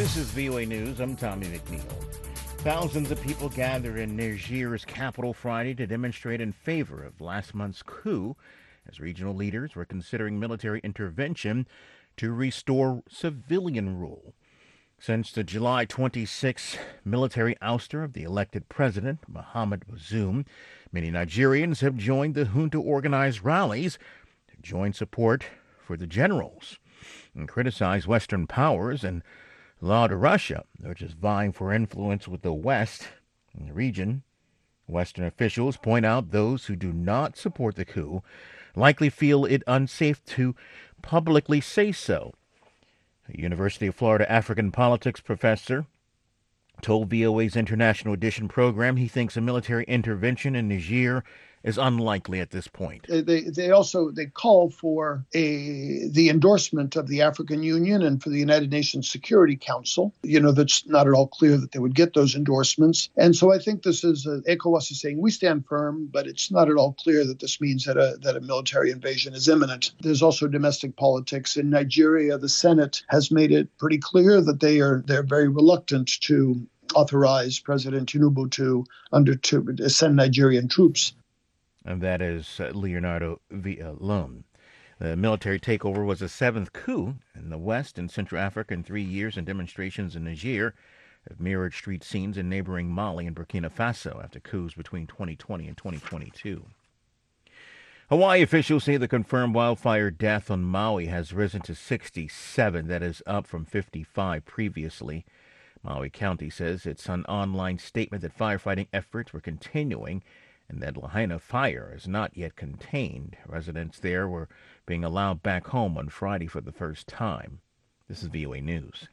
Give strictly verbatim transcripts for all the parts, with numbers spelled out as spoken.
This is V O A News. I'm Tommy McNeil. Thousands of people gathered in Niger's capital Friday to demonstrate in favor of last month's coup as regional leaders were considering military intervention to restore civilian rule. Since the July twenty-sixth military ouster of the elected president, Mohamed Bazoum, many Nigerians have joined the junta-organized rallies to join support for the generals and criticize Western powers and laud Russia, which is vying for influence with the West in the region. Western officials point out those who do not support the coup likely feel it unsafe to publicly say so. A University of Florida African politics professor told V O A's International Edition program he thinks a military intervention in Niger is unlikely at this point. They they also they call for a the endorsement of the African Union and for the United Nations Security Council. You know, that's not at all clear that they would get those endorsements. And so I think this is uh, ECOWAS is saying we stand firm, but it's not at all clear that this means that a that a military invasion is imminent. There's also domestic politics in Nigeria. The Senate has made it pretty clear that they are they're very reluctant to authorize President Tinubu to under to send Nigerian troops. And that is uh, Leonardo Villalone. The military takeover was the seventh coup in the West and Central Africa in three years, and demonstrations in Niger have mirrored street scenes in neighboring Mali and Burkina Faso after coups between twenty twenty and twenty twenty-two. Hawaii officials say the confirmed wildfire death on Maui has risen to sixty-seven. That is up from fifty-five previously. Maui County says it's an online statement that firefighting efforts were continuing and that Lahaina fire is not yet contained. Residents there were being allowed back home on Friday for the first time. This is V O A News.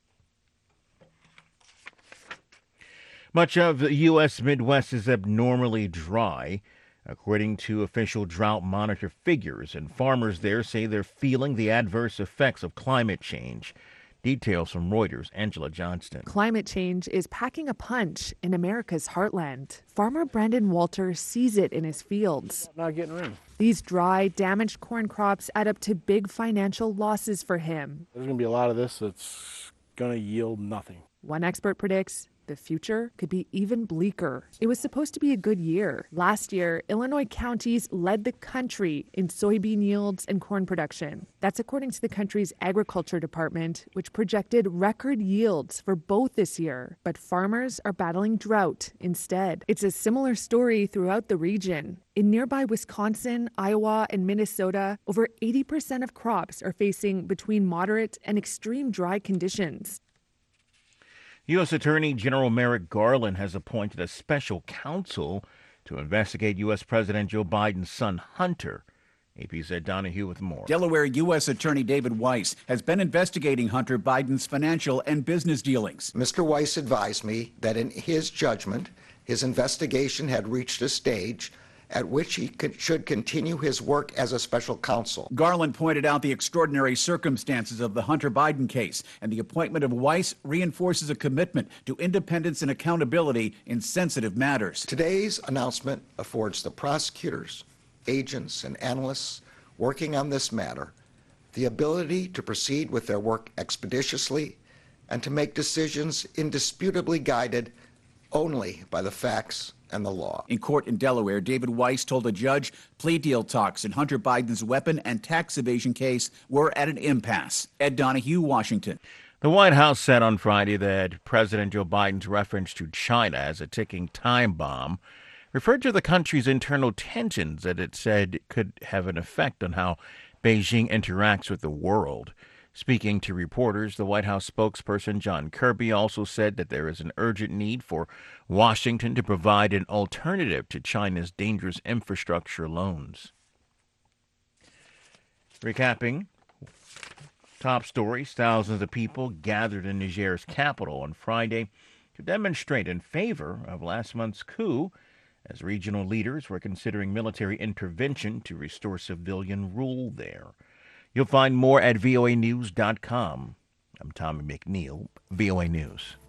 Much of the U S Midwest is abnormally dry, according to official drought monitor figures, and farmers there say they're feeling the adverse effects of climate change. Details from Reuters' Angela Johnston. Climate change is packing a punch in America's heartland. Farmer Brandon Walter sees it in his fields. Not getting rain. These dry, damaged corn crops add up to big financial losses for him. There's going to be a lot of this that's going to yield nothing. One expert predicts the future could be even bleaker. It was supposed to be a good year. Last year, Illinois counties led the country in soybean yields and corn production. That's according to the country's agriculture department, which projected record yields for both this year. But farmers are battling drought instead. It's a similar story throughout the region. In nearby Wisconsin, Iowa, and Minnesota, over eighty percent of crops are facing between moderate and extreme dry conditions. U S Attorney General Merrick Garland has appointed a special counsel to investigate U S President Joe Biden's son, Hunter. A P's Ed Donahue with more. Delaware U S Attorney David Weiss has been investigating Hunter Biden's financial and business dealings. Mister Weiss advised me that in his judgment, his investigation had reached a stage at which he could, should continue his work as a special counsel. Garland pointed out the extraordinary circumstances of the Hunter Biden case, and the appointment of Weiss reinforces a commitment to independence and accountability in sensitive matters. Today's announcement affords the prosecutors, agents, and analysts working on this matter the ability to proceed with their work expeditiously and to make decisions indisputably guided only by the facts and the law. In court in Delaware, David Weiss told a judge plea deal talks in Hunter Biden's weapon and tax evasion case were at an impasse. Ed Donahue, Washington. The White House said on Friday that President Joe Biden's reference to China as a ticking time bomb referred to the country's internal tensions that it said could have an effect on how Beijing interacts with the world. Speaking to reporters, the White House spokesperson John Kirby also said that there is an urgent need for Washington to provide an alternative to China's dangerous infrastructure loans. Recapping top stories, thousands of people gathered in Niger's capital on Friday to demonstrate in favor of last month's coup as regional leaders were considering military intervention to restore civilian rule there. You'll find more at V O A news dot com. I'm Tommy McNeil, V O A News.